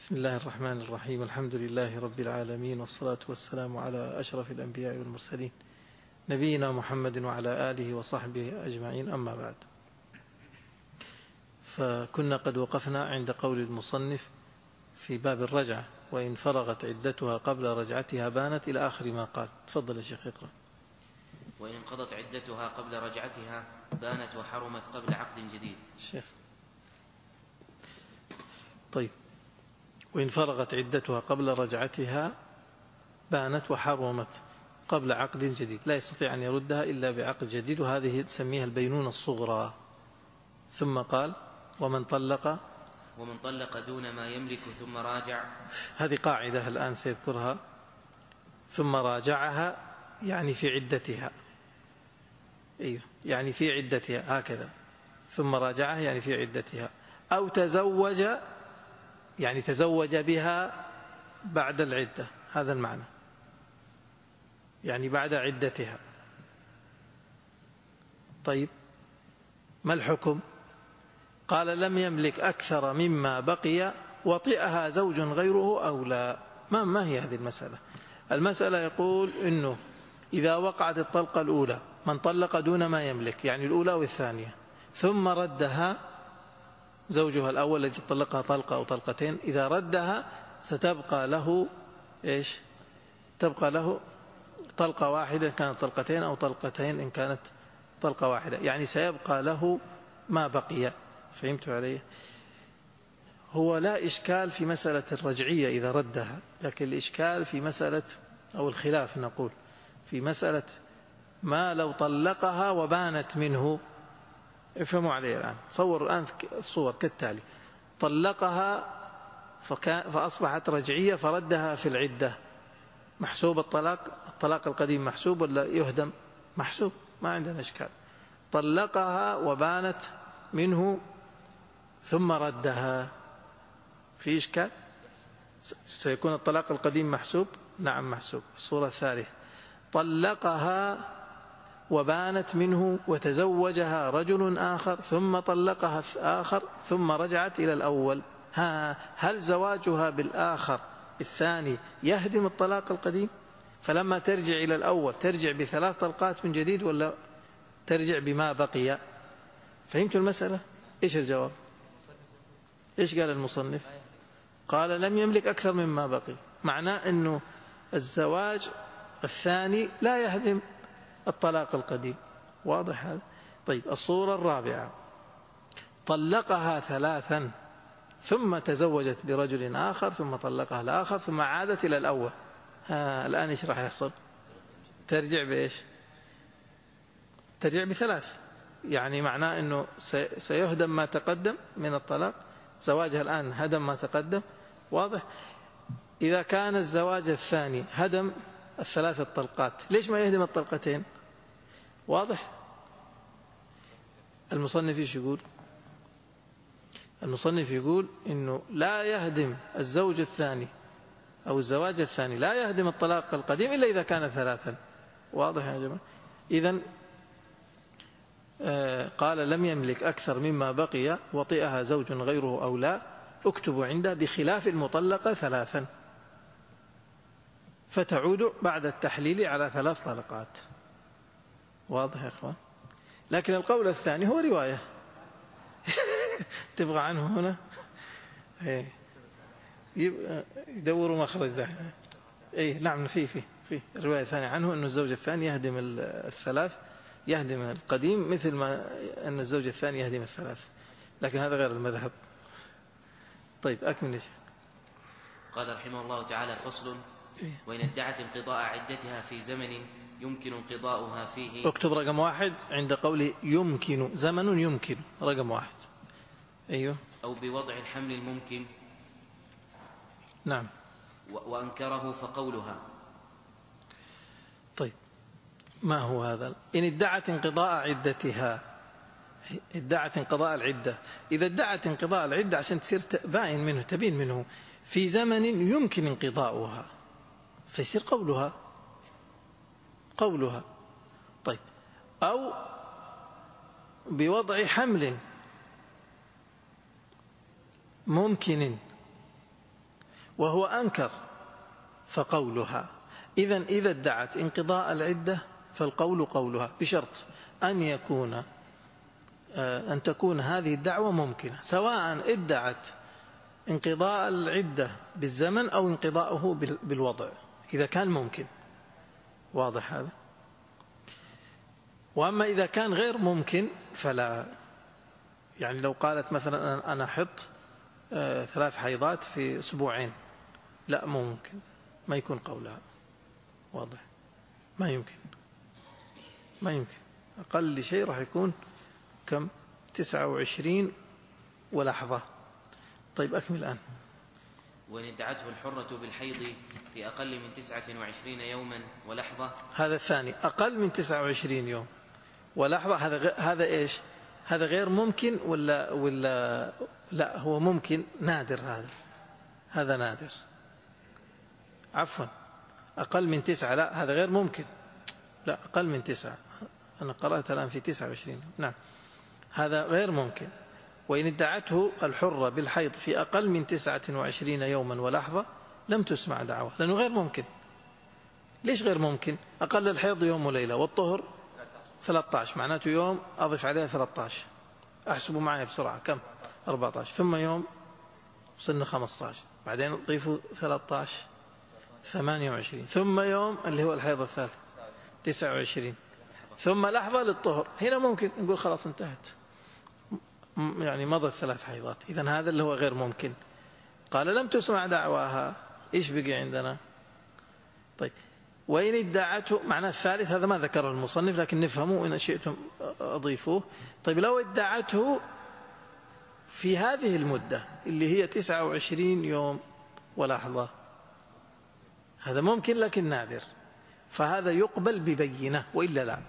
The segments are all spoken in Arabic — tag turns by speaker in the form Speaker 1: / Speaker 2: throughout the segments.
Speaker 1: بسم الله الرحمن الرحيم. الحمد لله رب العالمين، والصلاة والسلام على أشرف الأنبياء والمرسلين نبينا محمد وعلى آله وصحبه أجمعين، أما بعد. فكنا قد وقفنا عند قول المصنف في باب الرجعة: وإن فرغت عدتها قبل رجعتها بانت، إلى آخر ما قال. تفضل يا شيخ اقرأ.
Speaker 2: وإن انقضت عدتها قبل رجعتها بانت وحرمت قبل عقد جديد.
Speaker 1: الشيخ طيب. وإن فرغت عدتها قبل رجعتها بانت وحرمت قبل عقد جديد، لا يستطيع أن يردها إلا بعقد جديد، وهذه تسميها البينونة الصغرى. ثم قال: ومن طلق
Speaker 2: دون ما يملك ثم راجع.
Speaker 1: هذه قاعدة الآن سيذكرها. ثم راجعها يعني في عدتها، يعني في عدتها، هكذا. ثم راجعها يعني في عدتها. أو تزوج يعني تزوج بها بعد العدة، هذا المعنى، يعني بعد عدتها. طيب، ما الحكم؟ قال: لم يملك أكثر مما بقي وطئها زوج غيره أو لا. ما هي هذه المسألة؟ المسألة يقول إنه إذا وقعت الطلقة الأولى، من طلق دون ما يملك، يعني الأولى والثانية، ثم ردها زوجها الأول الذي طلقها طلقة أو طلقتين، إذا ردها ستبقى له إيش؟ تبقى له طلقة واحدة إن كانت طلقتين، أو طلقتين إن كانت طلقة واحدة، يعني سيبقى له ما بقي. فهمت علي؟ هو لا إشكال في مسألة الرجعية إذا ردها، لكن الإشكال في مسألة، أو الخلاف نقول، في مسألة ما لو طلقها وبانت منه. افهموا علي الآن. صوروا الآن الصور كالتالي: طلقها فأصبحت رجعية فردها في العدة، محسوب الطلاق القديم محسوب ولا يهدم؟ محسوب، ما عندنا إشكال. طلقها وبانت منه ثم ردها، في إشكال؟ سيكون الطلاق القديم محسوب؟ نعم محسوب. الصورة الثالثة: طلقها وبانت منه وتزوجها رجل آخر ثم طلقها آخر ثم رجعت إلى الأول، هل زواجها بالآخر الثاني يهدم الطلاق القديم؟ فلما ترجع إلى الأول ترجع بثلاث طلقات من جديد ولا ترجع بما بقي؟ فهمت المسألة؟ إيش الجواب؟ إيش قال المصنف؟ قال: لم يملك أكثر مما بقي، معناه أنه الزواج الثاني لا يهدم الطلاق القديم. واضح هذا؟ طيب، الصورة الرابعة: طلقها ثلاثا ثم تزوجت برجل آخر ثم طلقها الآخر ثم عادت إلى الأول، الآن إيش راح يحصل؟ ترجع بإيش؟ ترجع بثلاث، يعني معناه أنه سيهدم ما تقدم من الطلاق. زواجها الآن هدم ما تقدم. واضح؟ إذا كان الزواج الثاني هدم الثلاث الطلقات، ليش ما يهدم الطلقتين؟ واضح؟ المصنف ايش يقول؟ المصنف يقول إنه لا يهدم الزوج الثاني أو الزواج الثاني، لا يهدم الطلاق القديم إلا إذا كان ثلاثا. واضح يا جماعة؟ إذن قال: لم يملك أكثر مما بقي وطئها زوج غيره أو لا، اكتبوا عنده بخلاف المطلقة ثلاثا، فتعود بعد التحليل على ثلاث طلقات. واضح يا إخوان؟ لكن القول الثاني هو رواية تبغى عنه هنا يدوروا مخرج ده. نعم، في الرواية الثانية عنه أن الزوج الثاني يهدم الثلاث، يهدم القديم، مثل ما أن الزوج الثاني يهدم الثلاث، لكن هذا غير المذهب. طيب، أكمل.
Speaker 2: قال رحمه الله تعالى: فصل: وإن ادعت انقضاء عدتها في زمن يمكن انقضاؤها فيه.
Speaker 1: اكتب رقم 1 عند قوله يمكن، زمن يمكن، رقم 1. أيوه.
Speaker 2: أو بوضع الحمل الممكن.
Speaker 1: نعم.
Speaker 2: وأنكره فقولها.
Speaker 1: طيب، ما هو هذا؟ إن ادعت انقضاء عدتها، ادعت انقضاء العدة. إذا ادعت انقضاء العدة عشان تصير تبين منه في زمن يمكن انقضاؤها، فيصير قولها. طيب، أو بوضع حمل ممكن، وهو أنكر فقولها. إذا ادعت انقضاء العدة فالقول قولها، بشرط أن تكون هذه الدعوة ممكنة، سواء ادعت انقضاء العدة بالزمن أو انقضاؤه بالوضع، إذا كان ممكن. واضح هذا؟ وأما إذا كان غير ممكن فلا. يعني لو قالت مثلا أنا حط 3 حيضات في أسبوعين، لا ممكن، ما يكون قولها. واضح؟ ما يمكن. أقل شيء راح يكون كم؟ 29 ولحظة. طيب أكمل الآن.
Speaker 2: وإن ادعته الحرة بالحيض في أقل من 29 يوما ولحظة.
Speaker 1: هذا الثاني، أقل من 29 يوم ولحظة. هذا إيش؟ هذا غير ممكن ولا لا؟ هو ممكن، نادر. هذا نادر. عفوا، أقل من 9، لا هذا غير ممكن. لا، أقل من 9. أنا قرأت الآن في 29. نعم، هذا غير ممكن. وإن ادعته الحرة بالحيض في أقل من 29 يوما ولحظة لم تسمع دعوة، لأنه غير ممكن. ليش غير ممكن؟ أقل الحيض يوم وليلة، والطهر 13، معناته يوم أضف عليها 13. أحسبوا معي بسرعة، كم؟ 14. ثم يوم وصلنا 15، بعدين ضيفوا 13، 28. ثم يوم اللي هو الحيض الثالث 29، ثم لحظة للطهر. هنا ممكن نقول خلاص انتهت، يعني مضت 3 حيضات. إذن هذا اللي هو غير ممكن. قال لم تسمع دعواها، إيش بقي عندنا؟ طيب، وإن ادعته، معناه الثالث هذا ما ذكره المصنف لكن نفهمه وإن شئتم أضيفوه. طيب، لو ادعته في هذه المدة اللي هي 29 يوم ولحظة، هذا ممكن لكن نادر، فهذا يقبل ببينة وإلا لا.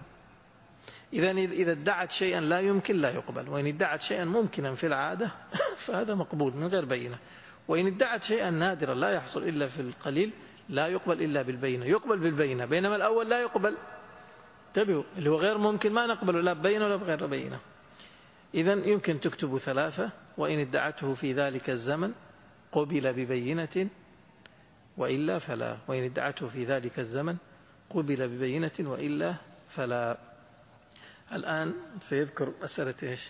Speaker 1: إذا ادعت شيئا لا يمكن لا يقبل، وإن ادعت شيئا ممكنا في العادة فهذا مقبول من غير بينة. وإن ادعت شيئا نادرا لا يحصل إلا في القليل لا يقبل إلا بالبينة. يقبل بالبينة، بينما الأول لا يقبل. انتبهوا، اللي هو غير ممكن ما نقبله لا ببينة ولا بغير بينة. إذن يمكن تكتب 3. وإن ادعته في ذلك الزمن قبل ببينة وإلا فلا. وإن ادعته في ذلك الزمن قبل ببينة وإلا فلا. الآن سيذكر مسألة إيش؟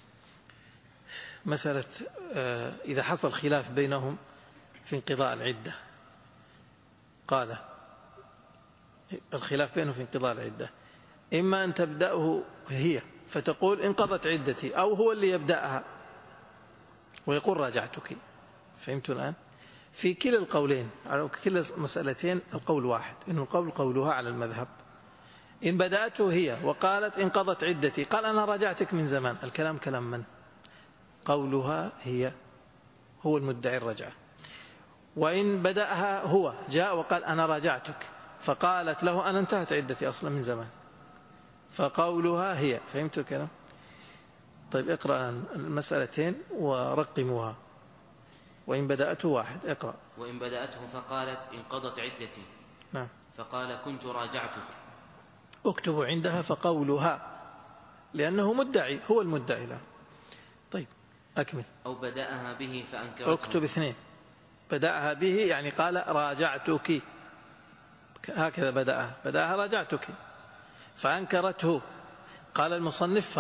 Speaker 1: مسألة إذا حصل خلاف بينهم في انقضاء العدة. قال الخلاف بينهم في انقضاء العدة إما أن تبدأه هي فتقول انقضت عدتي، أو هو اللي يبدأها ويقول راجعتك. فهمتوا الآن؟ في كلا القولين، على كلا المسألتين القول واحد، إنه القول قولها على المذهب. إن بدأته هي وقالت انقضت عدتي، قال أنا راجعتك من زمان، الكلام كلام من؟ قولها هي، هو المدعي الرجعة. وإن بدأها هو، جاء وقال أنا راجعتك، فقالت له أنا انتهت عدتي أصلا من زمان، فقولها هي. فهمت الكلام؟ طيب، اقرأ المسألتين ورقموها. وإن بدأته واحد، اقرأ.
Speaker 2: وإن بدأته فقالت انقضت عدتي،
Speaker 1: نعم،
Speaker 2: فقال كنت راجعتك.
Speaker 1: اكتبوا عندها فقولها، لأنه مدعي، هو المدعي له. طيب، أكمل.
Speaker 2: أو بدأها به فأنكرته.
Speaker 1: اكتب 2. بدأها به يعني قال راجعتك، هكذا بدأها راجعتك، فأنكرته. قال المصنف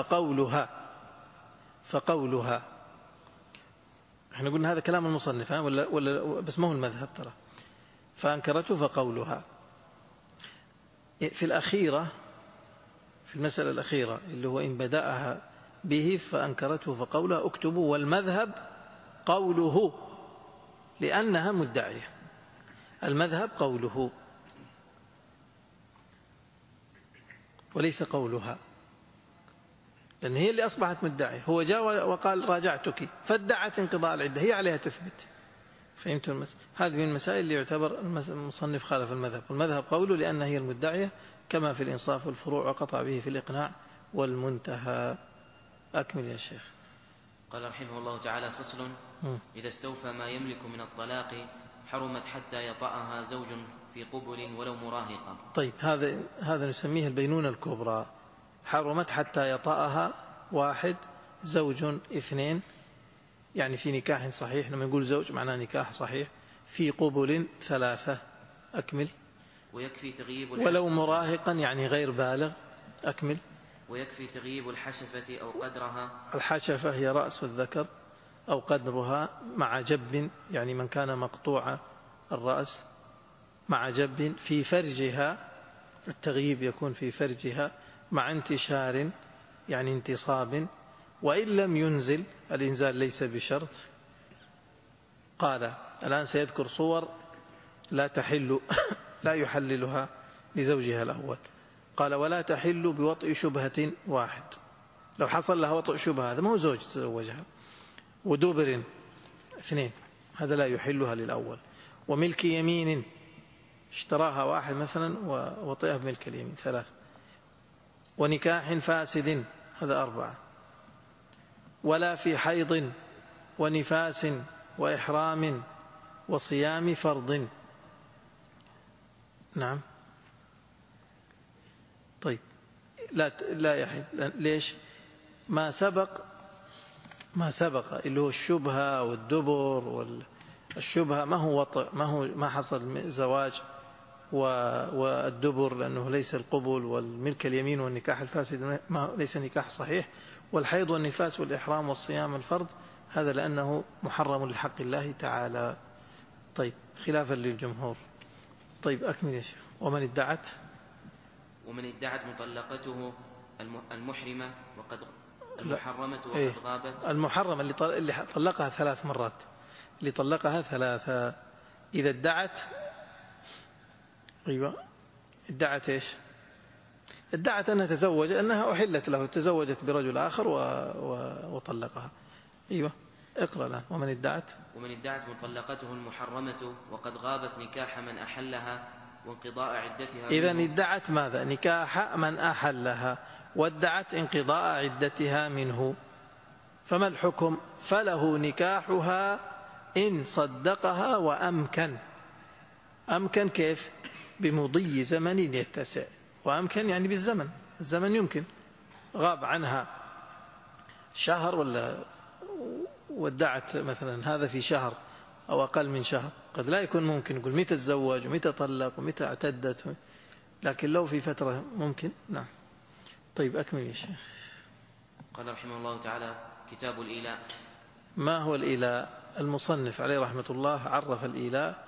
Speaker 1: فقولها. احنا قلنا هذا كلام المصنف ولا بس ما هو المذهب ترى. فأنكرته فقولها. في الأخيرة، في المسألة الأخيرة اللي هو إن بدأها به فأنكرته فقولها، اكتبوا والمذهب قوله، لأنها مدعية. المذهب قوله وليس قولها، لأن هي اللي أصبحت مدعية. هو جاء وقال راجعتك فادعت انقضاء العدة، هي عليها تثبت. فهمت المسألة؟ هذه من المسائل اللي يعتبر المصنف خالف المذهب، والمذهب قوله لأنها هي المدعية، كما في الإنصاف والفروع، وقطع به في الإقناع والمنتهى. أكمل يا شيخ.
Speaker 2: قال رحمه الله تعالى: فصل: إذا استوفى ما يملك من الطلاق حرمت حتى يطأها زوج في قبل ولو مراهقا.
Speaker 1: طيب، هذا نسميه البينونة الكبرى. حرمت حتى يطأها 1 زوج 2، يعني في نكاح صحيح. لما نقول زوج معناه نكاح صحيح، في قبل 3. أكمل.
Speaker 2: ويكفي تغييب
Speaker 1: ولو مراهقا يعني غير بالغ. أكمل.
Speaker 2: ويكفي تغييب الحشفة أو قدرها.
Speaker 1: الحشفة هي رأس الذكر أو قدرها مع جب، يعني من كان مقطوع الرأس مع جب في فرجها. التغييب يكون في فرجها مع انتشار يعني انتصاب، وإن لم ينزل. الإنزال ليس بشرط. قال الآن سيذكر صور لا تحل لا يحللها لزوجها الأول. قال ولا تحل بوطء شبهة 1. لو حصل لها وطء شبهة هذا ما هو زوج تزوجها. ودبر 2 هذا لا يحلها للأول. وملك يمين اشتراها واحد مثلا ووطئها بملك اليمين 3. ونكاح فاسد هذا 4. ولا في حيض ونفاس وإحرام وصيام فرض. نعم. طيب لا يحيد. ليش؟ ما سبق اللي هو الشبهة والدبر والشبهة ما هو وطئ، ما حصل زواج، والدبر لأنه ليس القبول، والملك اليمين والنكاح الفاسد ليس نكاح صحيح، والحيض والنفاس والإحرام والصيام الفرض هذا لأنه محرم لحق الله تعالى. طيب خلافا للجمهور. طيب أكمل يا شيخ. ومن ادعت
Speaker 2: مطلقته المحرمة المحرمة وقد غابت.
Speaker 1: المحرمة اللي طلقها 3 مرات، اللي طلقها 3 إذا ادعت. أيوة ادعت إيش؟ ادعت أنها تزوج، أنها أحلت له، تزوجت برجل آخر وطلقها. أيوة اقرأ الآن. ومن ادعت
Speaker 2: مطلقته المحرمة وقد غابت نكاح من أحلها وانقضاء عدتها.
Speaker 1: إذن ادعت ماذا؟ نكاح من أحلها، وادعت انقضاء عدتها منه. فما الحكم؟ فله نكاحها إن صدقها وأمكن. أمكن كيف؟ بمضي زمن يتسع. وأمكن يعني بالزمن، الزمن يمكن. غاب عنها شهر ولا وادعت مثلا هذا في شهر أو أقل من شهر، قد لا يكون ممكن. يقول متى تزوج ومتى طلق ومتى اعتدت، لكن لو في فترة ممكن. نعم. طيب أكمل يا شيخ.
Speaker 2: قال رحمه الله تعالى: كتاب الإيلاء.
Speaker 1: ما هو الإيلاء؟ المصنف عليه رحمة الله عرف الإيلاء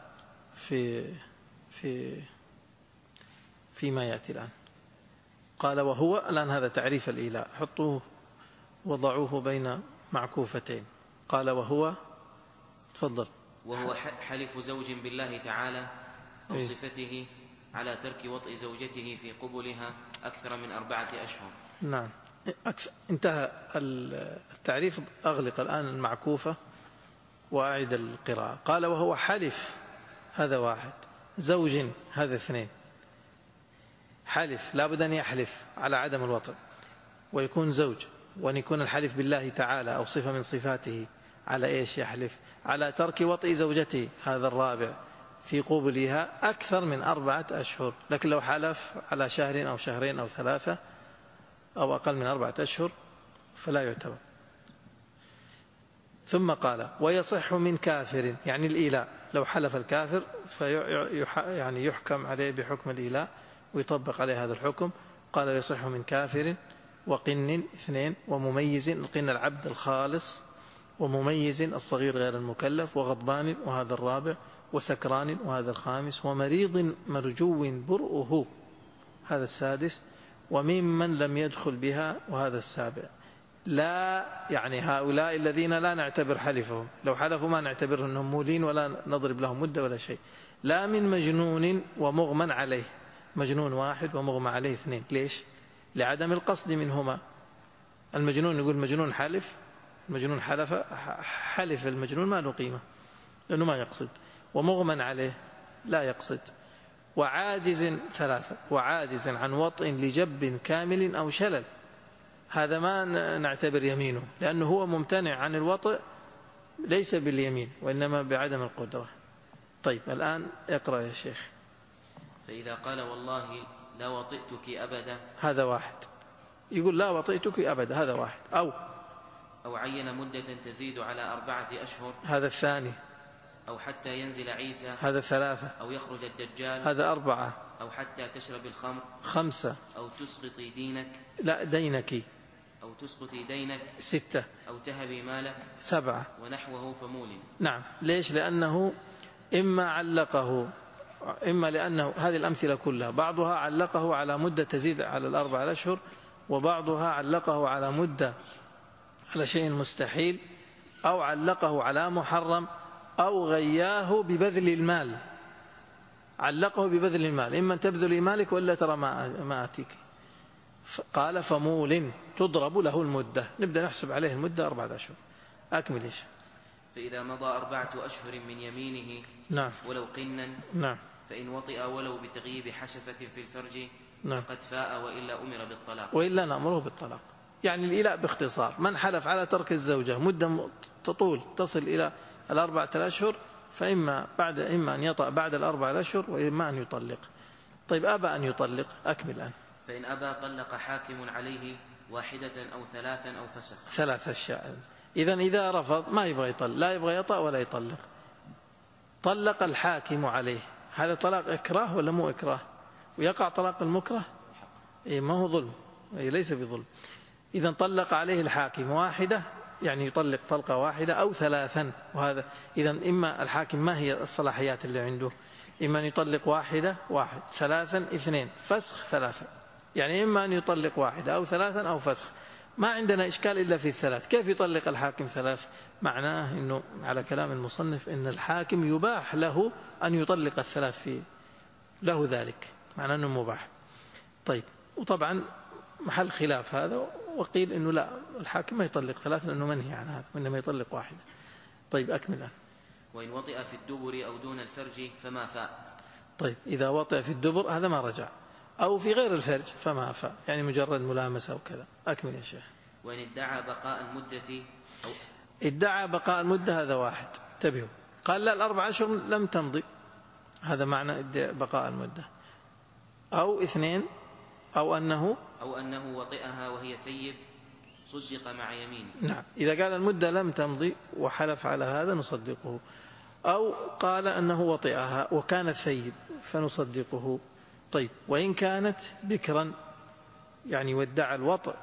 Speaker 1: فيما يأتي الآن. قال وهو، الآن هذا تعريف الإيلاء، حطوه وضعوه بين معكوفتين. قال وهو، تفضل.
Speaker 2: وهو حلف زوج بالله تعالى أو صفته على ترك وطئ زوجته في قبلها أكثر من 4 أشهر.
Speaker 1: نعم. انتهى التعريف. أغلق الآن المعكوفة وأعد القراءة. قال وهو حلف، هذا 1. زوج هذا 2. حلف لابد أن يحلف على عدم الوطئ ويكون زوج، وأن يكون الحلف بالله تعالى أو صفة من صفاته على إيش يحلف؟ على ترك وطئ زوجته، هذا 4 في قبلها أكثر من 4 أشهر. لكن لو حلف على شهر أو شهرين أو 3 أو أقل من 4 أشهر فلا يعتبر. ثم قال ويصح من كافر، يعني الإيلاء لو حلف الكافر يعني يحكم عليه بحكم الإيلاء ويطبق عليه هذا الحكم. قال يصح من كافر وقن 2 ومميز، القن العبد الخالص، ومميز الصغير غير المكلف، وغضبان وهذا 4، وسكران وهذا 5، ومريض مرجو برؤه هذا 6، وممن لم يدخل بها وهذا 7. لا يعني هؤلاء الذين لا نعتبر حلفهم، لو حلفوا ما نعتبرهم أنهم مولين ولا نضرب لهم مدة ولا شيء. لا من مجنون ومغمى عليه، مجنون 1 ومغمى عليه 2. ليش؟ لعدم القصد منهما. المجنون يقول مجنون حلف، المجنون حلف المجنون ما له قيمة لأنه ما يقصد. ومغمى عليه لا يقصد. وعاجز 3، وعاجز عن وطئ لجب كامل أو شلل، هذا ما نعتبر يمينه لأنه هو ممتنع عن الوطئ ليس باليمين وإنما بعدم القدرة. طيب الآن اقرأ يا شيخ.
Speaker 2: فإذا قال والله لا وطئتك أبدا،
Speaker 1: هذا 1. يقول لا وطئتك أبدا، هذا 1. أو
Speaker 2: عين مدة تزيد على 4 أشهر،
Speaker 1: هذا 2.
Speaker 2: أو حتى ينزل عيسى،
Speaker 1: هذا 3.
Speaker 2: أو يخرج الدجال،
Speaker 1: هذا 4.
Speaker 2: أو حتى تشرب الخمر،
Speaker 1: 5.
Speaker 2: أو تسقطي دينك،
Speaker 1: لا دينك،
Speaker 2: أو تسقطي دينك،
Speaker 1: 6.
Speaker 2: أو تهبي مالك،
Speaker 1: 7.
Speaker 2: ونحوه فمول.
Speaker 1: نعم. ليش؟ لأنه إما علقه، إما لأنه هذه الأمثلة كلها بعضها علقه على مدة تزيد على 4 أشهر، وبعضها علقه على مدة على شيء مستحيل، أو علقه على محرم، أو غياه ببذل المال. علقه ببذل المال، إما أن تبذل مالك وإلا ترى ما آتيك. قال فمول تضرب له المدة، نبدأ نحسب عليه المدة 4 أشهر. أكمل إيش؟
Speaker 2: فإذا مضى 4 أشهر من يمينه،
Speaker 1: نعم،
Speaker 2: ولو قنا،
Speaker 1: نعم،
Speaker 2: فإن وطئ ولو بتغييب حشفة في الفرج،
Speaker 1: نعم،
Speaker 2: قد فاء، وإلا أمر بالطلاق.
Speaker 1: وإلا نأمره بالطلاق. يعني الإيلاء باختصار، من حلف على ترك الزوجة مدة تطول تصل إلى 4 أشهر، فإما أن يطأ بعد 4 أشهر، وإما أن يطلق. طيب أبى أن يطلق، أكمل الآن.
Speaker 2: فإن أبى طلق حاكم عليه 1 أو 3 أو فسخ.
Speaker 1: 3 أشياء. إذا رفض ما يبغى يطلق، لا يبغى يطأ ولا يطلق، طلق الحاكم عليه، هذا طلاق إكراه ولا مو إكراه؟ ويقع طلاق المكره؟ إيه، ما هو ظلم، إيه ليس بظلم. إذا طلق عليه الحاكم 1، يعني يطلق طلقة 1 أو 3. وهذا إذا إما الحاكم ما هي الصلاحيات اللي عنده؟ إما أن يطلق 1 3 2 فسخ 3. يعني إما أن يطلق 1 أو 3 أو فسخ. ما عندنا إشكال إلا في 3. كيف يطلق الحاكم 3؟ معناه أنه على كلام المصنف أن الحاكم يباح له أن يطلق 3 فيه، له ذلك، معناه أنه مباح. طيب، وطبعا محل خلاف هذا، وقيل أنه لا، الحاكم ما يطلق 3 لأنه منهي عن هذا، وإنما يطلق 1. طيب أكمل.
Speaker 2: وإن وطئ في الدبر أو دون الفرج فما فاء.
Speaker 1: طيب، إذا وطئ في الدبر هذا ما رجع، أو في غير الفرج فما فاء، يعني مجرد ملامسة وكذا. أكمل يا شيخ.
Speaker 2: وإن ادعى بقاء المدة
Speaker 1: ادعى بقاء المدة، هذا 1. انتبهوا، قال لا 4 أشهر لم تمضي، هذا معنى بقاء المدة. أو 2، أو أنه
Speaker 2: وطئها وهي ثيب صدق مع يمين.
Speaker 1: نعم، إذا قال المدة لم تمضي وحلف على هذا نصدقه، أو قال أنه وطئها وكانت ثيب فنصدقه. طيب، وإن كانت بكرا، يعني وادعى الوطئ،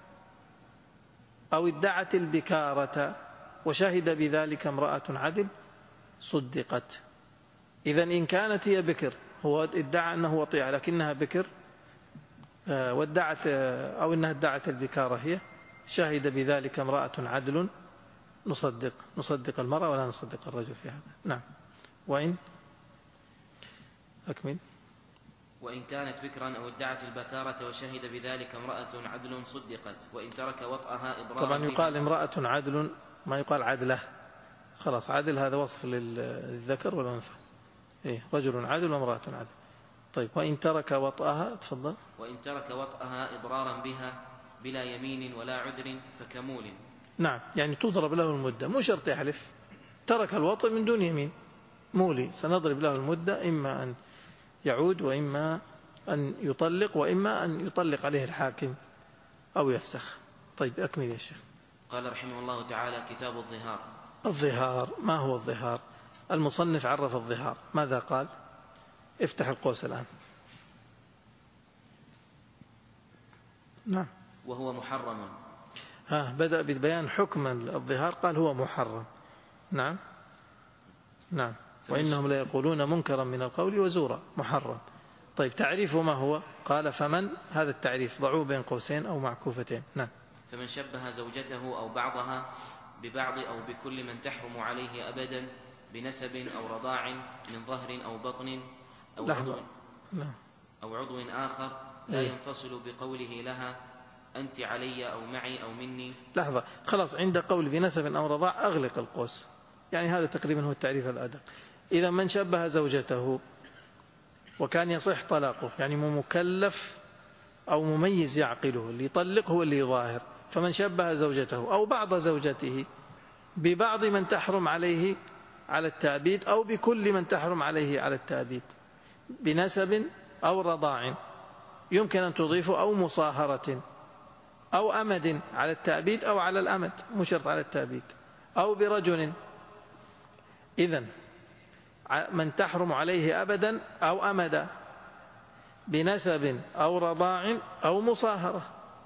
Speaker 1: أو ادعت البكارة وشهد بذلك امرأة عدل صدقت. إذا إن كانت هي بكر، هو ادعى أنه وطئها لكنها بكر، وادعت أو أنها ادعت البكارة هي، شهد بذلك امرأة عدل، نصدق المرأة ولا نصدق الرجل في هذا. نعم. وإن أكمل.
Speaker 2: وإن كانت بكرا أو ادعت البكارة وشهد بذلك امرأة عدل صدقت، وإن ترك وطأها إضرارا.
Speaker 1: طبعا يقال امرأة عدل، ما يقال عدلة. خلاص، عدل هذا وصف للذكر والأنثى. إيه، رجل عدل وامرأة عدل. طيب، وإن ترك وطأها، تفضل.
Speaker 2: وإن ترك وطأها إضرارا بها بلا يمين ولا عذر فكمول.
Speaker 1: نعم، يعني تضرب له المدة، مو شرط يحلف، ترك الوطء من دون يمين، مولي، سنضرب له المدة، إما أن يعود، وإما أن يطلق، وإما أن يطلق عليه الحاكم أو يفسخ. طيب أكمل يا شيخ.
Speaker 2: قال رحمه الله تعالى: كتاب الظهار.
Speaker 1: الظهار، ما هو الظهار؟ المصنف عرف الظهار، ماذا قال؟ افتح القوس الآن. نعم.
Speaker 2: وهو محرم.
Speaker 1: بدأ ببيان حكم الظهار، قال هو محرم. نعم، نعم. وإنهم لا يقولون منكرا من القول وزورا، محرم. طيب، تعريفه ما هو؟ قال فمن، هذا التعريف ضعوه بين قوسين أو معكوفتين. نعم.
Speaker 2: فمن شبه زوجته أو بعضها ببعض أو بكل من تحرم عليه أبدا بنسب أو رضاع من ظهر أو بطن أو عضو آخر لا ينفصل بقوله لها أنت علي أو معي أو مني.
Speaker 1: لحظة، خلاص، عند قول بنسب أو رضاع أغلق القوس، يعني هذا تقريبا هو التعريف الأدق. إذا من شبه زوجته وكان يصح طلاقه، يعني مكلف أو مميز يعقله، اللي يطلق هو اللي يظاهر. فمن شبه زوجته أو بعض زوجته ببعض من تحرم عليه على التأبيد أو بكل من تحرم عليه على التأبيد بنسب أو رضاع، يمكن أن تضيفه، أو مصاهرة، أو أمد على التأبيد أو على الأمد، مو شرط على التأبيد، أو برجل. إذن من تحرم عليه أبدا أو أمدا بنسب أو رضاع أو مصاهرة.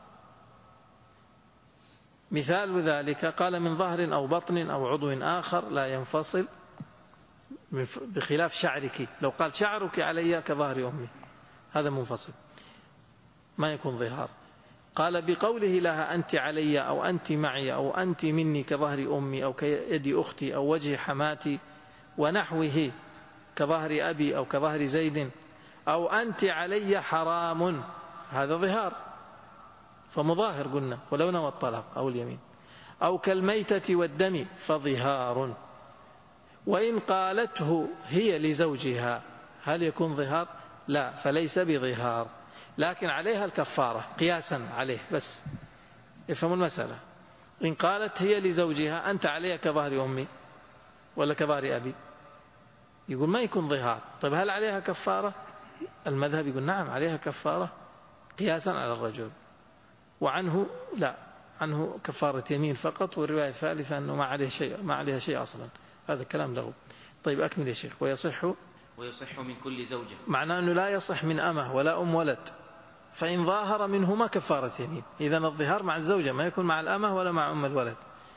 Speaker 1: مثال ذلك قال من ظهر أو بطن أو عضو آخر لا ينفصل، بخلاف شعرك. لو قال شعرك علي كظهر أمي هذا منفصل ما يكون ظهار. قال بقوله لها أنت علي أو أنت معي أو أنت مني كظهر أمي أو كيد أختي أو وجه حماتي ونحوه كظهر أبي أو كظهر زيد أو أنت علي حرام، هذا ظهار فمظاهر قلنا ولو نوى الطلاق أو اليمين. أو كالميتة والدم فظهار. وإن قالته هي لزوجها هل يكون ظهار؟ لا، فليس بظهار، لكن عليها الكفارة قياسا عليه. بس افهموا المسألة. إن قالت هي لزوجها أنت علي كظهر أمي ولا كظهر أبي، يقول ما يكون ظهار. طيب هل عليها كفارة؟ المذهب يقول نعم عليها كفارة قياسا على الرجل. وعنه لا، عنه كفارة يمين فقط. والرواية الثالثة أنه ما عليها شيء أصلا. هذا كلام له. طيب أكمل يا شيخ.
Speaker 2: ويصح من كل زوجة،
Speaker 1: معناه أنه لا يصح من أمه ولا أم ولد. فإن ظاهر منهما كفارة يمين. إذن الظهار مع الزوجة ما يكون مع الأمه ولا مع أم الولد.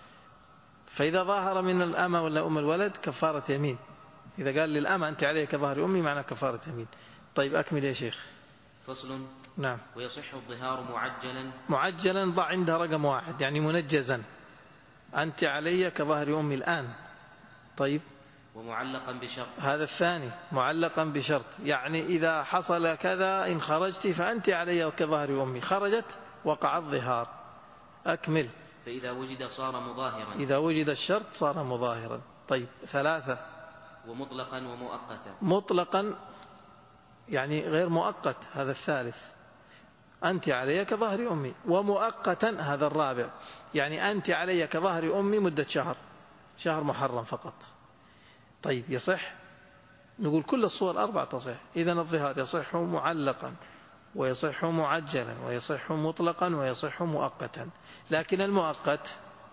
Speaker 1: فإذا ظاهر من الأمه ولا أم الولد كفارة يمين. إذا قال للأمه أنت عليك كظهر أمي معنى كفارة يمين. طيب أكمل يا شيخ.
Speaker 2: فصل.
Speaker 1: نعم.
Speaker 2: ويصح الظهار
Speaker 1: معجلا ضع عندها رقم 1 يعني منجزا. أنت علي كظهر أمي الآن. طيب.
Speaker 2: ومعلقا بشرط.
Speaker 1: هذا الثاني معلقا بشرط، يعني إذا حصل كذا إن خرجت فأنت علي كظهر أمي، خرجت وقع الظهار. أكمل.
Speaker 2: فإذا وجد صار مظاهرا.
Speaker 1: إذا وجد الشرط صار مظاهرا. طيب 3.
Speaker 2: ومطلقا ومؤقتا.
Speaker 1: مطلقا يعني غير مؤقت، هذا الثالث. أنت علي كظهر أمي. ومؤقتا هذا الرابع، يعني أنت علي كظهر أمي مدة شهر محرم فقط. طيب يصح. نقول كل الصور 4 تصح. إذن الظهار يصح معلقا ويصح معجلا ويصح مطلقا ويصح مؤقتا. لكن المؤقت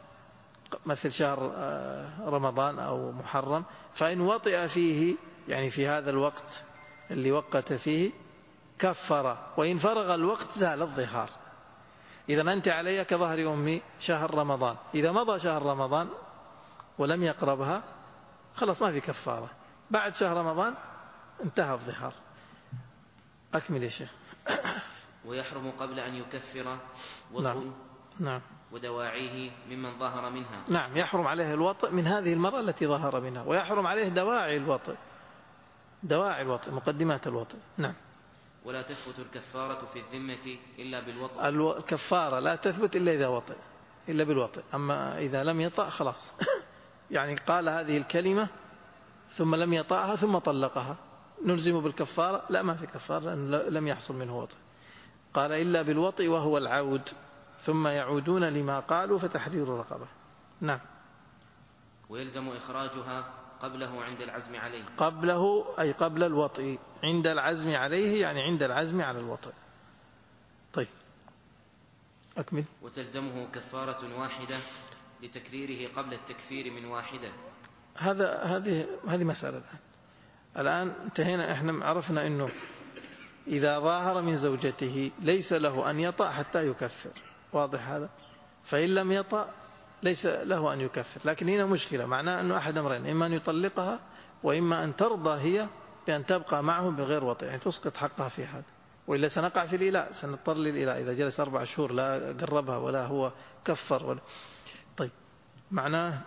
Speaker 1: مثل شهر رمضان أو محرم فإن وطئ فيه يعني في هذا الوقت اللي وقت فيه كفر، وإن فرغ الوقت زال الظهار. إذن أنت علي كظهر أمي شهر رمضان، إذا مضى شهر رمضان ولم يقربها خلاص ما في كفارة. بعد شهر رمضان انتهى الظهار. أكمل يا شيخ.
Speaker 2: ويحرم قبل أن يكفر وطء.
Speaker 1: نعم.
Speaker 2: ودواعيه ممن ظهر منها.
Speaker 1: نعم يحرم عليه الوطء من هذه المرأة التي ظهر منها، ويحرم عليه دواعي الوطء مقدمات الوطء. نعم.
Speaker 2: ولا تثبت الكفارة في الذمة إلا بالوطء.
Speaker 1: الكفارة لا تثبت إلا إذا وطئ، إلا بالوطئ. أما إذا لم يطأ خلاص يعني قال هذه الكلمة ثم لم يطأها ثم طلقها نلزم بالكفارة؟ لا، ما في كفارة لأن لم يحصل منه وطئ. قال إلا بالوطئ وهو العود، ثم يعودون لما قالوا فتحرير رقبة. نعم.
Speaker 2: ويلزم إخراجها قبله عند العزم عليه.
Speaker 1: قبله أي قبل الوطئ، عند العزم عليه يعني عند العزم على الوطئ. طيب أكمل.
Speaker 2: وتلزمه كفارة واحدة لتكريره قبل التكفير من واحدة.
Speaker 1: هذه مسألة. الآن انتهينا، احنا عرفنا أنه إذا ظاهر من زوجته ليس له أن يطأ حتى يكفر، واضح هذا؟ فإن لم يطأ ليس له أن يكفر. لكن هنا مشكلة، معناه أنه أحد أمرين، إما أن يطلقها وإما أن ترضى هي بأن تبقى معه بغير وطئ، يعني تسقط حقها في هذا. وإلا سنقع في الإلاء، سنضطر للإلاء إذا جلس 4 شهور لا قربها ولا هو كفر ولا. طيب معناه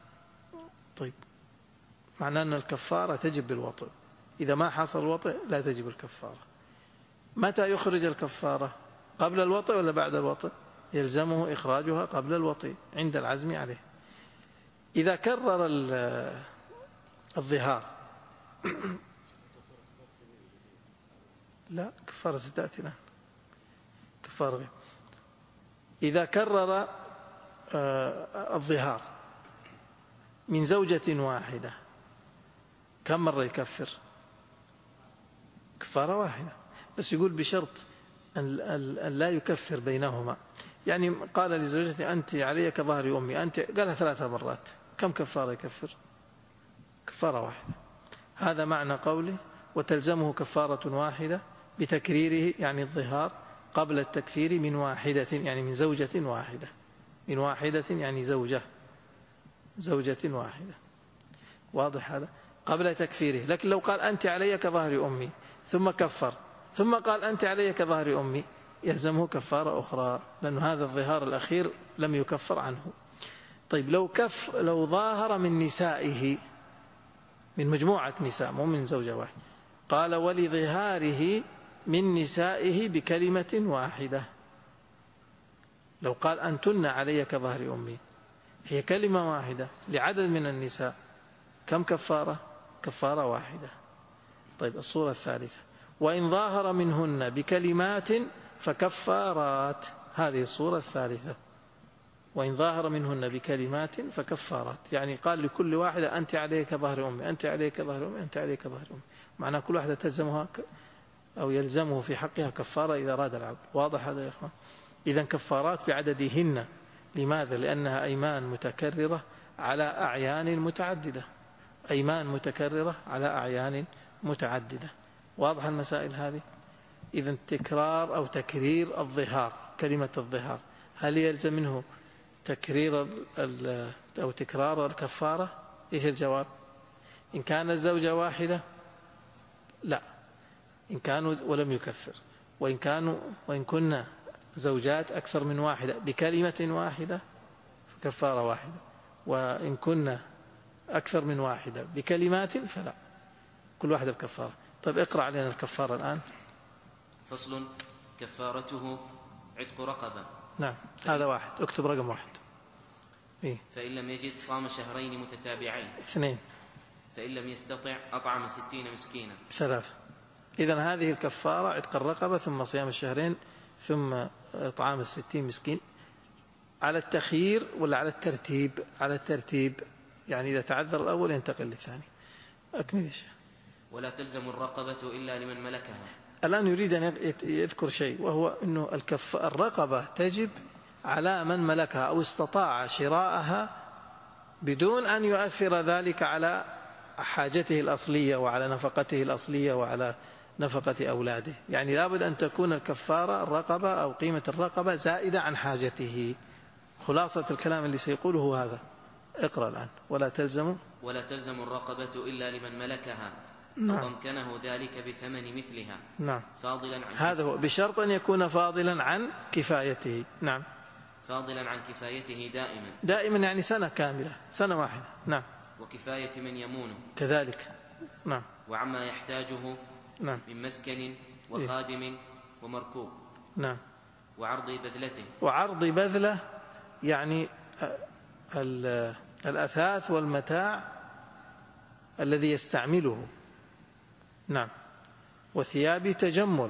Speaker 1: أن الكفارة تجب بالوطئ. إذا ما حصل الوطئ لا تجب الكفارة. متى يخرج الكفارة؟ قبل الوطئ ولا بعد الوطئ؟ يلزمه إخراجها قبل الوطئ عند العزم عليه. إذا كرر الظهار لا كفارة ستأتينا كفارة. إذا كرر الظهار من زوجة واحدة كم مرة يكفر؟ كفارة واحدة، بس يقول بشرط أن لا يكفر بينهما. يعني قال لزوجته أنت علي كظهر أمي، أنت قالها 3 مرات، كم كفارة يكفر؟ كفارة واحدة. هذا معنى قوله وتلزمه كفارة واحدة بتكريره، يعني الظهار قبل التكفير من واحدة، يعني من زوجة واحدة، من واحدة يعني زوجة واحدة. واضح هذا؟ قبل تكفيره. لكن لو قال أنت علي كظهر أمي ثم كفر، ثم قال أنت علي كظهر أمي، يلزمه كفارة أخرى، لأن هذا الظهار الأخير لم يكفر عنه. طيب لو ظاهر من نسائه، من مجموعة نساء مو من زوجة واحدة، قال ولظهاره من نسائه بكلمة واحدة. لو قال أنتن علي كظهر أمي، هي كلمة واحدة لعدد من النساء، كم كفارة؟ كفارة واحدة. طيب الصورة الثالثة، وإن ظاهر منهن بكلمات فكفارات. هذه الصورة الثالثة، وإن ظاهر منهن بكلمات فكفارات، يعني قال لكل واحدة أنت عليك ظهر أمي، أنت عليك ظهر أمي، أنت عليك ظهر أمي، معنى كل واحدة تلزمها أو يلزمه في حقها كفارة إذا أراد العبد. واضح هذا يا إخوان؟ إذن كفارات بعددهن. لماذا؟ لأنها أيمان متكررة على أعيان متعددة، أيمان متكررة على أعيان متعددة. واضح المسائل هذه؟ إذن تكرار أو تكرير الظهار، كلمة الظهار، هل يلزم منه تكرير أو تكرار الكفارة؟ إيش الجواب؟ إن كان الزوجة واحدة لا، إن كانوا ولم يكفر، وإن كنا زوجات أكثر من واحدة بكلمة واحدة فكفارة واحدة، وإن كنا أكثر من واحدة بكلمات فلا، كل واحدة بكفارة. طيب اقرأ علينا الكفارة الآن.
Speaker 2: فصل: كفارته عتق رقبة.
Speaker 1: نعم، هذا واحد، اكتب رقم واحد. إيه؟
Speaker 2: فإن لم يجد صام شهرين متتابعين.
Speaker 1: 2.
Speaker 2: فإن لم يستطع أطعم 60 مسكينا.
Speaker 1: 3. إذن هذه الكفارة عتق الرقبة ثم صيام الشهرين ثم إطعام 60 مسكين. على التخيير ولا على الترتيب؟ على الترتيب، يعني إذا تعذر الأول ينتقل للثاني. أكمل يا شيخ.
Speaker 2: ولا تلزم الرقبة إلا لمن ملكها.
Speaker 1: الآن يريد أن يذكر شيء، وهو أنه الرقبة تجب على من ملكها أو استطاع شراءها بدون أن يؤثر ذلك على حاجته الأصلية وعلى نفقته الأصلية وعلى نفقة أولاده. يعني لابد أن تكون الكفارة الرقبة أو قيمة الرقبة زائدة عن حاجته. خلاصة الكلام اللي سيقوله هذا. اقرأ الآن. ولا تلزم
Speaker 2: الرقبة إلا لمن ملكها.
Speaker 1: نعم.
Speaker 2: وأمكنه ذلك بثمن مثلها.
Speaker 1: نعم.
Speaker 2: فاضلا عن
Speaker 1: هذا هو، بشرط أن يكون فاضلا عن كفايته. نعم.
Speaker 2: فاضلا عن كفايته
Speaker 1: دائما يعني سنة كاملة، سنة واحدة. نعم.
Speaker 2: وكفاية من يمونه
Speaker 1: كذلك. نعم.
Speaker 2: وعما يحتاجه
Speaker 1: نعم.
Speaker 2: من مسكن وخادم ومركوب.
Speaker 1: نعم.
Speaker 2: وعرض
Speaker 1: بذلة يعني الأثاث والمتاع الذي يستعمله. نعم. وثياب تجمل.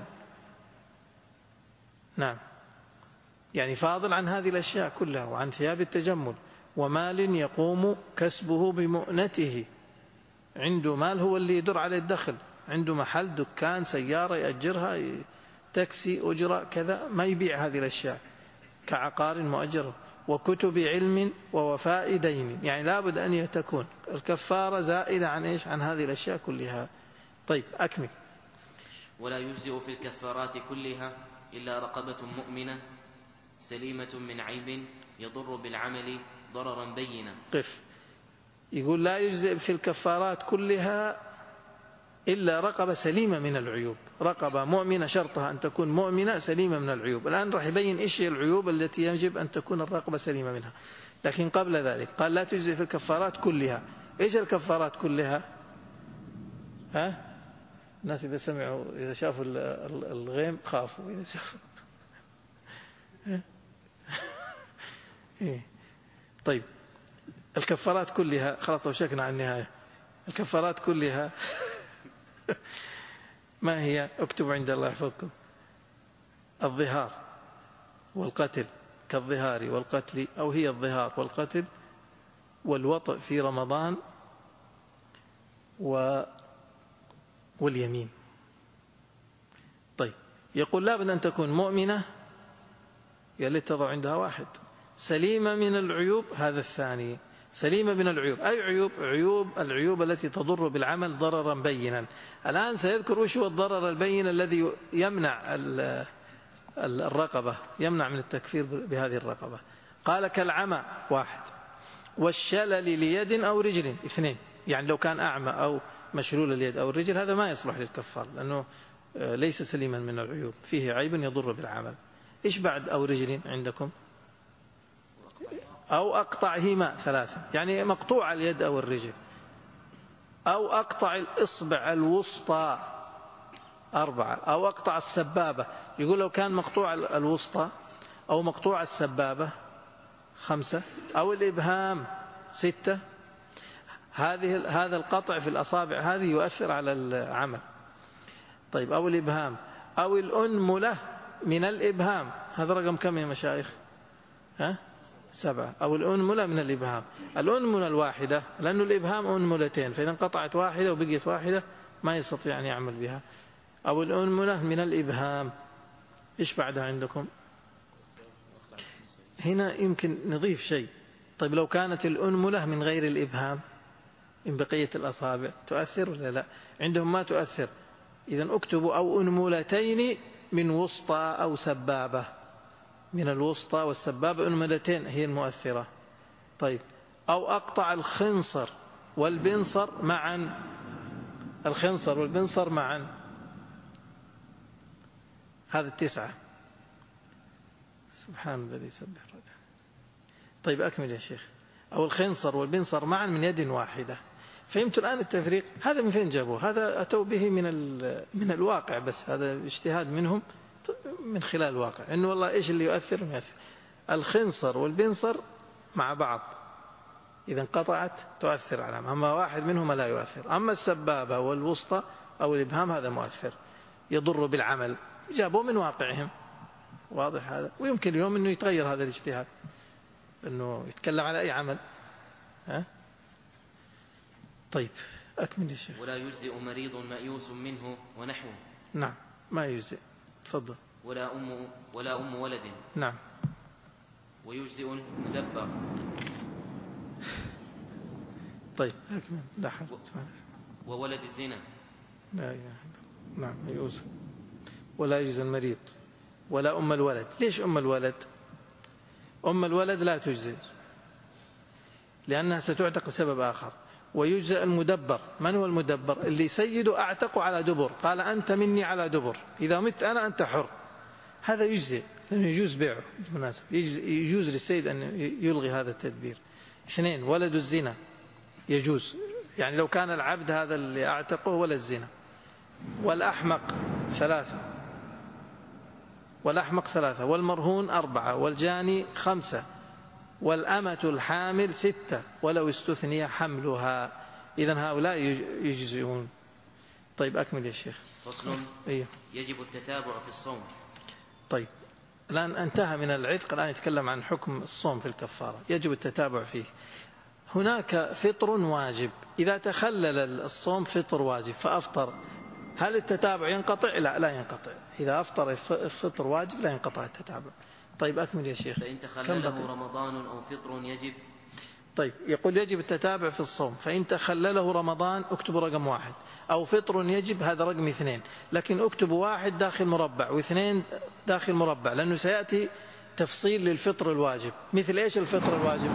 Speaker 1: نعم. يعني فاضل عن هذه الأشياء كلها وعن ثياب التجمل. ومال يقوم كسبه بمؤنته، عنده مال هو اللي يدر عليه الدخل، عنده محل، دكان، سيارة يأجرها، تاكسي، أجرة، كذا، ما يبيع هذه الأشياء كعقار مؤجر. وكتب علم ووفاء دين، يعني لابد أن تكون الكفارة زائدة عن إيش؟ عن هذه الأشياء كلها. طيب أكمل.
Speaker 2: ولا يجزئ في الكفارات كلها إلا رقبة مؤمنة سليمة من عيب يضر بالعمل ضررا بينا.
Speaker 1: قف. يقول لا يجزئ في الكفارات كلها إلا رقبة سليمة من العيوب. رقبة مؤمنة شرطها أن تكون مؤمنة سليمة من العيوب. الآن راح يبين إيش هي العيوب التي يجب أن تكون الرقبة سليمة منها. لكن قبل ذلك قال لا تجزئ في الكفارات كلها. إيش الكفارات كلها؟ الناس إذا شافوا الغيم خافوا. إذا شافوا طيب الكفارات كلها، خلاص وشكنا عن النهاية. الكفارات كلها ما هي؟ اكتبوا عند الله يحفظكم. الظهار والقتل، كالظهار والقتل، أو هي الظهار والقتل والوطء في رمضان واليمين. طيب يقول لابد أن تكون مؤمنة، يا ليت تضع عندها واحد، سليمة من العيوب، هذا الثاني. سليمة من العيوب. أي عيوب؟ العيوب التي تضر بالعمل ضررا بينا. الآن سيذكر وش هو الضرر البين الذي يمنع الرقبة، يمنع من التكفير بهذه الرقبة. قال كالعمى 1، والشلل ليد أو رجل 2. يعني لو كان أعمى أو مشلول اليد أو الرجل هذا ما يصلح للكفار لأنه ليس سليما من العيوب، فيه عيب يضر بالعمل. إيش بعد أو رجل عندكم؟ أو أقطعهما 3، يعني مقطوع اليد أو الرجل. أو أقطع الإصبع الوسطى 4، أو أقطع السبابة. يقول لو كان مقطوع الوسطى أو مقطوع السبابة 5، أو الإبهام 6. هذا القطع في الأصابع هذه يؤثر على العمل. طيب أو الإبهام، أو الأنملة من الإبهام. هذا رقم كم يا مشايخ؟ 7. أو الأنملة من الإبهام. الأنملة الواحدة، لأن الإبهام أنملتين، فإذا انقطعت واحدة وبقيت واحدة ما يستطيع أن يعمل بها. أو الأنملة من الإبهام. إيش بعدها عندكم؟ هنا يمكن نضيف شيء. طيب لو كانت الأنملة من غير الإبهام، من بقية الأصابع، تؤثر ولا لا؟ عندهم ما تؤثر. إذن اكتبوا أو أنملتين من وسطى أو سبابة. من الوسطى والسبابة أنملتين هي المؤثرة. طيب أو أقطع الخنصر والبنصر معا. الخنصر والبنصر معا، هذا 9. سبحان الذي سبح رجل. طيب أكمل يا شيخ. أو الخنصر والبنصر معا من يد واحدة. فهمت الآن التفريق؟ هذا من فين جابوه؟ هذا أتوا به من الواقع، بس هذا اجتهاد منهم من خلال الواقع، إنه والله إيش اللي يؤثر. الخنصر والبنصر مع بعض إذا انقطعت تؤثر على، أما واحد منهما لا يؤثر. أما السبابة والوسطى أو الإبهام هذا مؤثر يضر بالعمل، جابوه من واقعهم. واضح هذا؟ ويمكن اليوم أنه يتغير هذا الاجتهاد، أنه يتكلم على أي عمل. طيب أكمل يا شيخ.
Speaker 2: ولا يجزئ مريض مأيوس منه ونحوه.
Speaker 1: نعم ما يجزئ. تفضل.
Speaker 2: ولا أم ولد.
Speaker 1: نعم.
Speaker 2: ويجزئ المدبر.
Speaker 1: طيب أكمل. لا حرج.
Speaker 2: وولد الزنا.
Speaker 1: لا إله إلا الله. نعم مأيوس. ولا يجزئ المريض. ولا أم الولد. ليش أم الولد؟ أم الولد لا تجزئ لأنها ستعتق بسبب آخر. ويجزئ المدبر. من هو المدبر؟ اللي سيده أعتق على دبر، قال أنت مني على دبر، إذا مت أنا أنت حر. هذا يجزئ لأنه يجوز بيعه بالمناسبة، يجوز للسيد أن يلغي هذا التدبير. 2 ولد الزنا يجوز، يعني لو كان العبد هذا اللي أعتقه ولد الزنا. والأحمق 3. والأحمق 3. والمرهون 4. والجاني 5. والأمة الحامل 6 ولو استثني حملها. إذن هؤلاء يجزئون. طيب أكمل يا شيخ.
Speaker 2: فصل. يجب التتابع في الصوم.
Speaker 1: طيب الآن انتهى من العتق، الآن يتكلم عن حكم الصوم في الكفارة. يجب التتابع فيه. هناك فطر واجب، إذا تخلل الصوم فطر واجب فأفطر، هل التتابع ينقطع؟ لا ينقطع. إذا أفطر الفطر واجب لا ينقطع التتابع. طيب أكمل يا شيخ.
Speaker 2: فإن تخلله رمضان أو فطر يجب.
Speaker 1: طيب يقول يجب التتابع في الصوم، فإن تخلله رمضان اكتب رقم 1، أو فطر يجب هذا رقم 2، لكن اكتب 1 داخل مربع و2 داخل مربع، لأنه سيأتي تفصيل للفطر الواجب. مثل إيش الفطر الواجب؟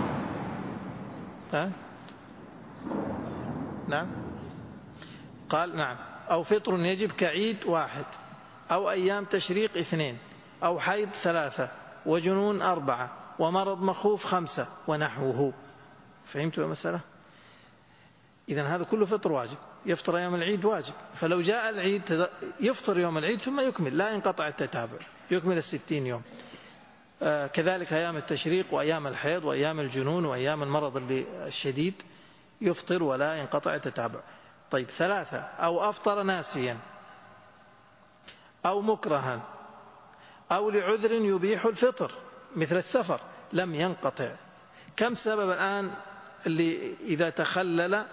Speaker 1: نعم قال نعم. أو فطر يجب كعيد 1، أو أيام تشريق 2، أو حيض 3، وجنون 4، ومرض مخوف 5 ونحوه. فهمتوا المسألة؟ إذن هذا كله فطر واجب، يفطر يوم العيد واجب، فلو جاء العيد يفطر يوم العيد ثم يكمل، لا ينقطع التتابع، يكمل 60 يوم. كذلك أيام التشريق وأيام الحيض وأيام الجنون وأيام المرض الشديد يفطر ولا ينقطع التتابع. طيب 3، أو أفطر ناسيا أو مكرها أو لعذر يبيح الفطر مثل السفر لم ينقطع. كم سبب الآن اللي إذا تخلل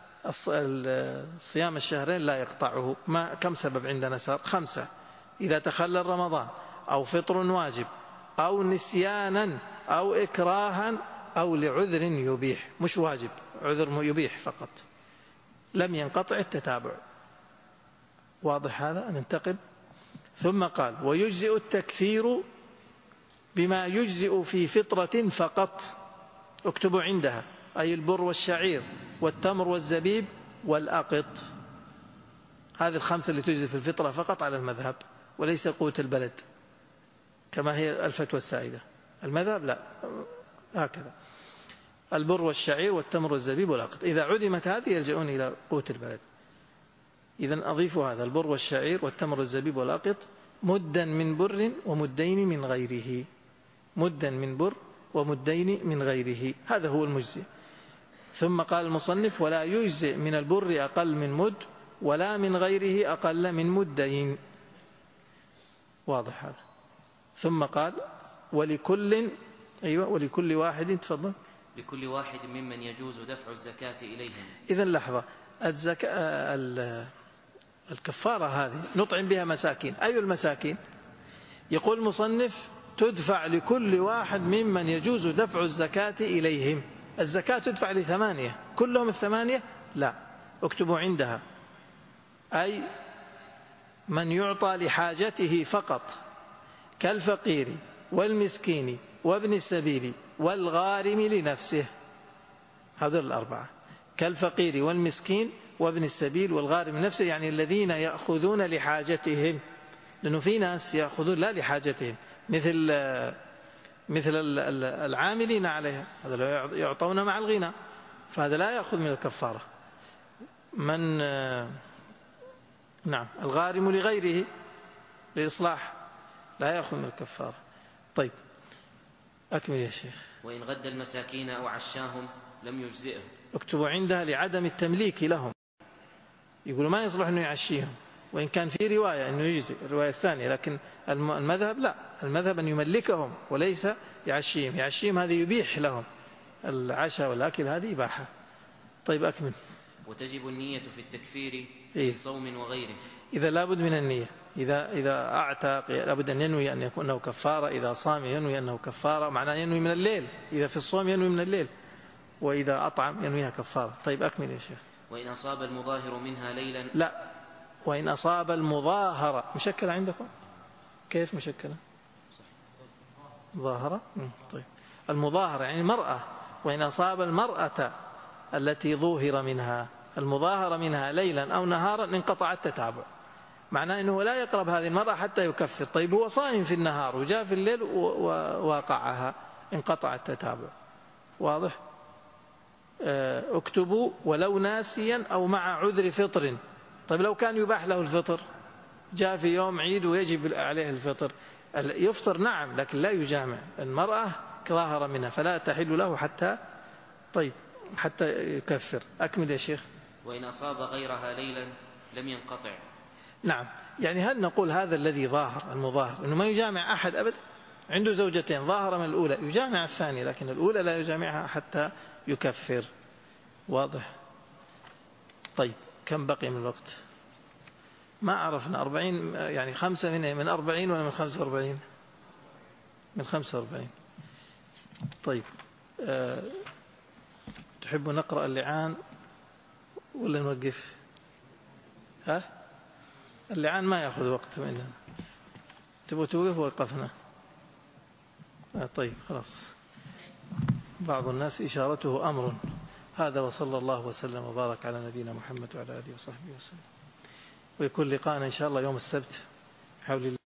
Speaker 1: صيام الشهرين لا يقطعه؟ كم سبب عندنا صار؟ 5. إذا تخلل رمضان، أو فطر واجب، أو نسيانا، أو إكراها، أو لعذر يبيح، مش واجب، عذر يبيح فقط، لم ينقطع التتابع. واضح هذا؟ ننتقل. ثم قال ويجزئ التكثير بما يجزئ في فطرة فقط، اكتبوا عندها، أي البر والشعير والتمر والزبيب والأقط، هذه الخمسة اللي تجزئ في الفطرة فقط على المذهب، وليس قوت البلد كما هي الفتوى السائدة. المذهب لا، هكذا البر والشعير والتمر والزبيب والأقط، إذا عدمت هذه يلجؤون إلى قوت البلد. إذن أضيفوا هذا البر والشعير والتمر والزبيب والأقط مدا من بر ومدين من غيره، مدا من بر ومدين من غيره، هذا هو المجزئ. ثم قال المصنف ولا يجزئ من البر أقل من مد ولا من غيره أقل من مدين. واضح هذا؟ ثم قال ولكل، أيوة، ولكل واحد، تفضل،
Speaker 2: لكل واحد ممن يجوز دفع الزكاة إليهم.
Speaker 1: إذن لحظة، الكفارة هذه نطعم بها مساكين، أي المساكين؟ يقول المصنف تدفع لكل واحد ممن يجوز دفع الزكاة إليهم. الزكاة تدفع ل8، كلهم ال8؟ لا، اكتبوا عندها، أي من يعطى لحاجته فقط، كالفقير والمسكين وابن السبيل والغارم لنفسه، هذول الأربعة، كالفقير والمسكين وابن السبيل والغارم لنفسه، يعني الذين يأخذون لحاجتهم، لأنه في ناس يأخذون لا لحاجتهم، مثل العاملين عليها، هذا يعطون مع الغنى، فهذا لا يأخذ من الكفارة. من نعم، الغارم لغيره لإصلاح لا يأخذ من الكفارة. طيب أكمل يا شيخ.
Speaker 2: وإن غد المساكين أو عشاهم لم يجزئه، اكتبوا
Speaker 1: عندها لعدم التمليك لهم، يقولوا ما يصلح أنه يعشيهم، وإن كان في رواية أنه يجزئ، الرواية الثانية، لكن المذهب لا، المذهب أن يملكهم وليس يعشيهم، يعشيهم هذه يبيح لهم، العشاء والأكل هذه إباحة. طيب أكمل.
Speaker 2: وتجب النية في التكفير في صوم وغيره،
Speaker 1: إذا لابد من النية، إذا أعتق لابد أن ينوي أن يكون كفارة، إذا صام ينوي أنه كفارة، معناه ينوي من الليل، إذا في الصوم ينوي من الليل، وإذا أطعم ينويها كفارة. طيب أكمل يا شيخ.
Speaker 2: وإن أصاب المظاهر منها ليلا،
Speaker 1: لا، وإن أصاب المظاهرة، مشكلة عندكم؟ كيف مشكلة؟ ظاهرة؟ طيب، المظاهرة يعني المرأة، وإن أصاب المرأة التي ظوهر منها، المظاهرة منها ليلا أو نهارا انقطع التتابع، معناه أنه لا يقرب هذه المرأة حتى يكفر. طيب هو صائم في النهار وجاء في الليل وواقعها، انقطع التتابع. واضح؟ اكتبوا ولو ناسيا أو مع عذر فطر. طيب لو كان يباح له الفطر، جاء في يوم عيد ويجب عليه الفطر، يفطر نعم، لكن لا يجامع المرأة ظاهر منها، فلا تحل له حتى، طيب، حتى يكفر. أكمل يا شيخ.
Speaker 2: وإن أصاب غيرها ليلا لم ينقطع.
Speaker 1: نعم، يعني هل نقول هذا الذي ظاهر، المظاهر، أنه ما يجامع أحد أبدا، عنده زوجتين، ظاهر من الأولى، يجامع الثانية، لكن الأولى لا يجامعها حتى يكفر. واضح؟ طيب كم بقي من الوقت؟ ما عرفنا، 40 يعني 5 من 40 ولا من 45؟ من 45. طيب تحب نقرأ اللعان ولا نوقف؟ ها؟ اللعان ما يأخذ وقت مننا، تبغى توقف وقفنا. طيب خلاص، بعض الناس إشارته أمر. هذا وصلى الله وسلم وبارك على نبينا محمد وعلى آله وصحبه وسلم، ويكون لقاءنا إن شاء الله يوم السبت حول